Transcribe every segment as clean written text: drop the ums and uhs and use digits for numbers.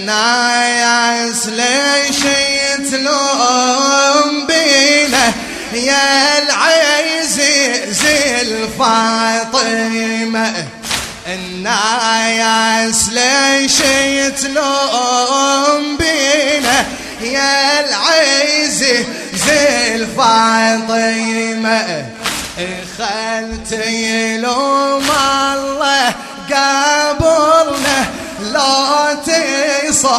الناس ليش يتلوم بينا يا العزيز الفاطمة. الناس ليش يتلوم بينا يا العزيز الفاطمة. خلتي يلوم الله قابلنا لو تصح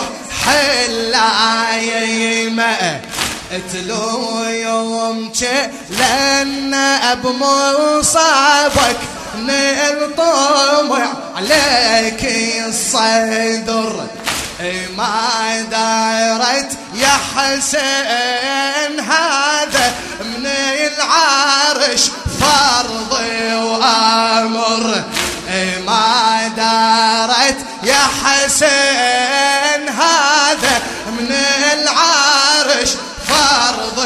اللايمة. اتلو يوم لنا بمصابك نلطمع عليك الصدر. ما دارت يا حسين هذا من العرش فرض وامر. ما دارت يا حسين هذا من العرش فرض.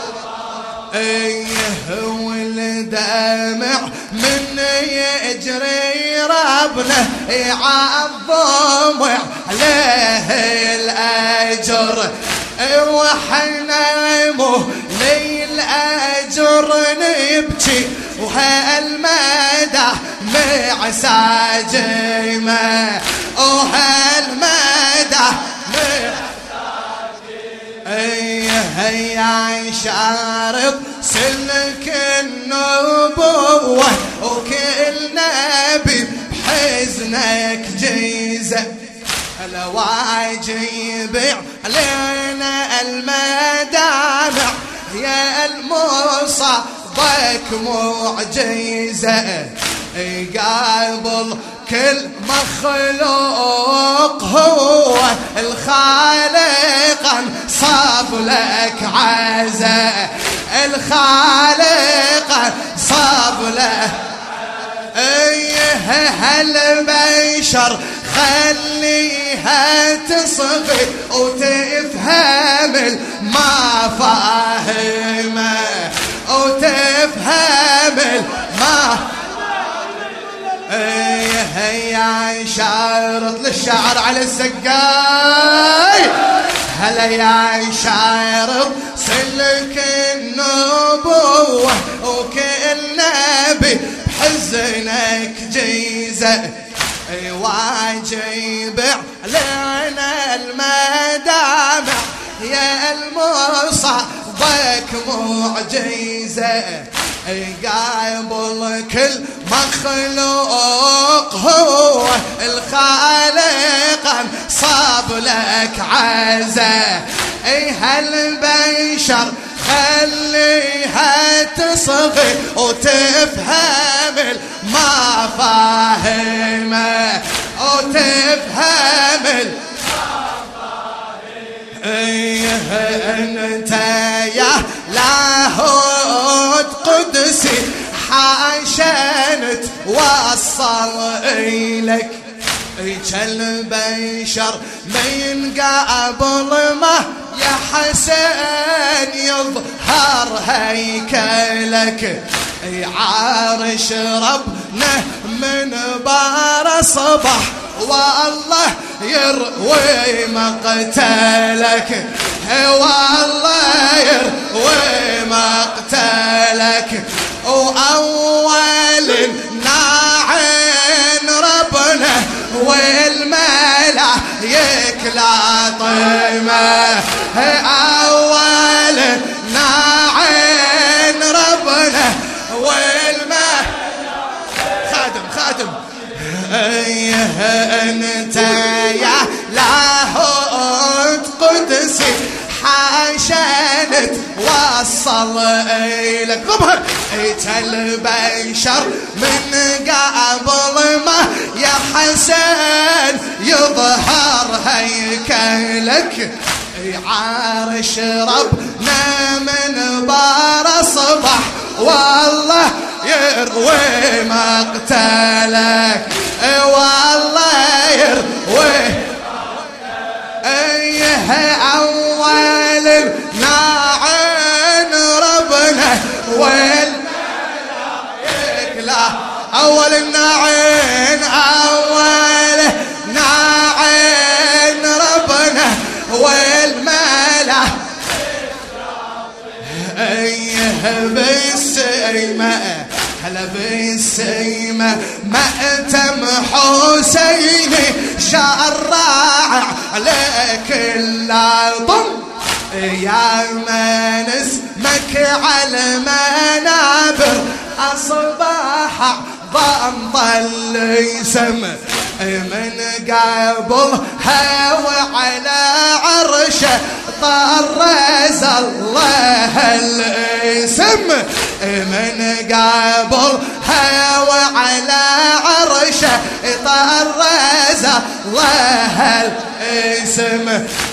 والدمع من يجري ربنا يعظم عليه الأجر. وحنا مهلي الأجر نبكي وهالمدى مع ساجمة. وهالمدى هيا شارط سلك النبوة وكل نبي بحزنك جيزة. الواجب علينا المدامع يا المصابك معجزة. قابل كل مخلوق هو الخالق صاب لك عزاء. الخالق صاب له هالبشر خليها تصغي وتفهم ما فاهمه وتفهم ما. هيا شارط للشعر على السقاي. هلا يا شارط سلك النبوة وكل نبي بحزنك جيزة. واجب علينا المدامع يا المصابك معجزة. قابل كل مخلوق هو الخالق صاب لك عزاء. هالبشر خليها تصغي وتفهم ما فاهمه وتفهم انت يا لاهوت قدسي حاشنت وصل إلك. كالبشر من قبل ما يا حسين يظهر هيكلك. عارش ربنا من بار صبح والله يروي مقتلك. والله يروي مقتلك. وأول ناعين ربنا والملايك لاطمة. أول ناعين ربنا والملايك خادم انت يا لاهوت قدسي حاشنت وصل إلك. ضبها البشر من قبل ما يا حسين يظهر هيكلك. عارش ربنا من بار صبح والله يروي مقتلك. والله يروي أول ناعين ربنا والملايك لا. أول ناعين ربنا بالسيمة هلا بالسيمة مأتم حسيني شرع عليك اللطم يا من اسمك على المنابر أصبح ضم الاسم من قبلها وعلى عرشه طرز الله الاسم من قبلها وعلى عرشه طرز الله الاسم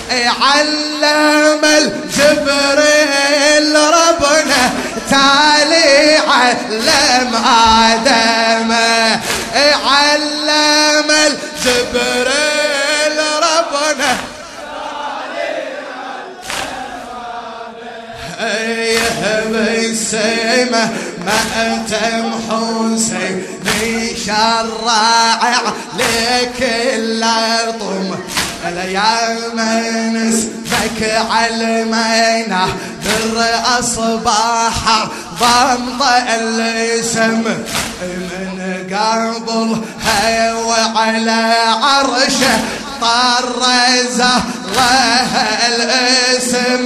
علم الجبريل ربنا تعالي علم آدم علم الجبريل ربنا بالسيمة مأتم حسيني شرع لك اللطم يا من اسمك علمينا بر أصبح ضمض الاسم من قبلها وعلى عرشه طرز الله الاسم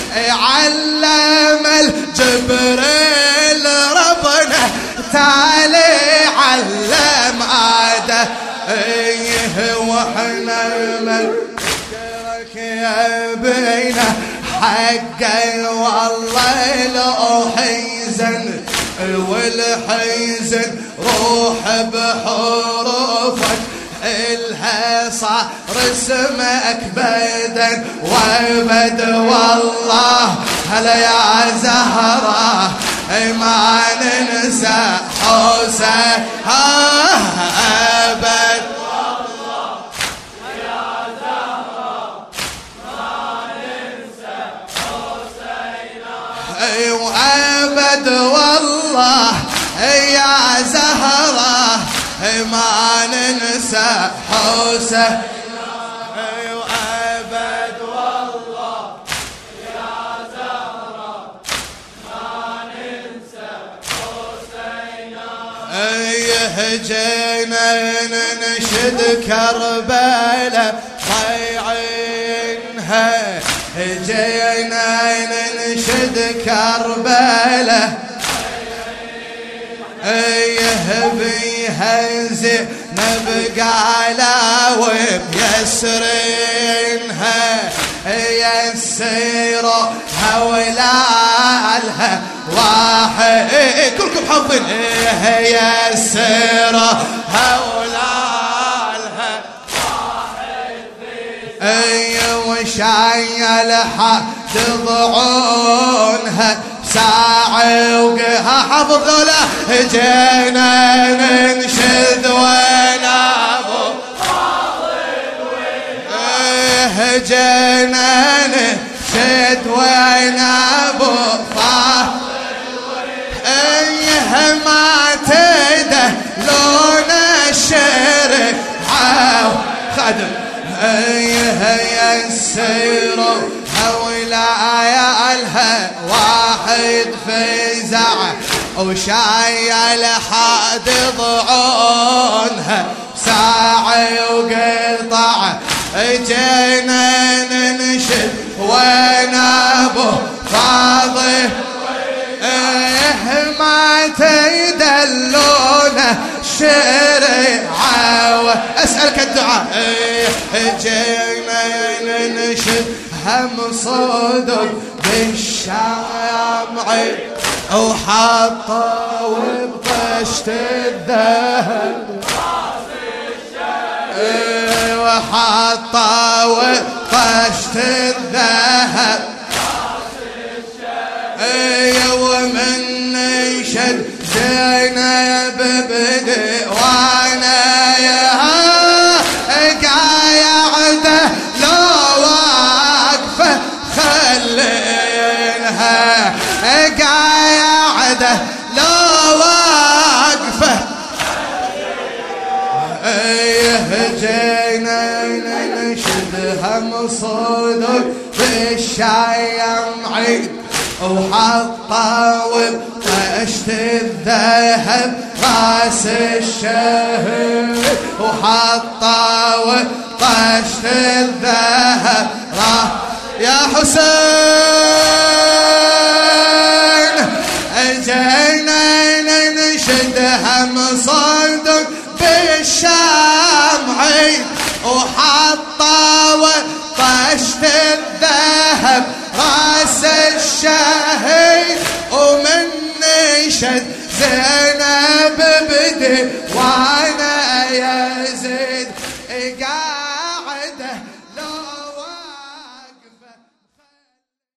علم الجبريل ربنا تعالي علم آدم وحنا ملكك يا بينا حقا والله لو حيزن والحيزن روح بحروفك إلها صار اسمك بدن وابد والله هلا يا زهرة ما ننسى حسين أبد والله يا زهرة ما ننسى حسين وأبد والله يا زهرة ما ننسى حسين وأبد والله يا زهرة ما ننسى حسين جينا ننشد كربلاء ضيعينها جينا ننشد كربلاء بيهزي نبقى لاوب يسرينها يسيروا هولالها واحد كلكم حافظين يسيروا هولالها واحد وشايلها تضعونها ساعة وقها حفظ له جينا ننشد ونابو جينا ننشد ونابو ما تدهلون الشرع خدم يسيروا ولايا الها واحد فزع وشايل حد ضعونها ساعة وقطع جينا ننشد ونابو فاضي ما تدلون شرعة أسألك الدعاء جينا ننشد هم صدق بالشمع وحطوا بطشت الذهب وحطوا بطشت الذهب ومن نشد زينب بديوانا يا قاعدة لو واقفة خلينها قاعدة لو واقفة جينا ننشدها مصدق بالشايم عيد وحطه وطشت الذهب راس الشهيد وحطه وطشت الذهب يا حسين اجينا ننشدها مصدق بالشام عيد وحطه وطشت الذهب راس الشهيد ومن نشد زينب بدي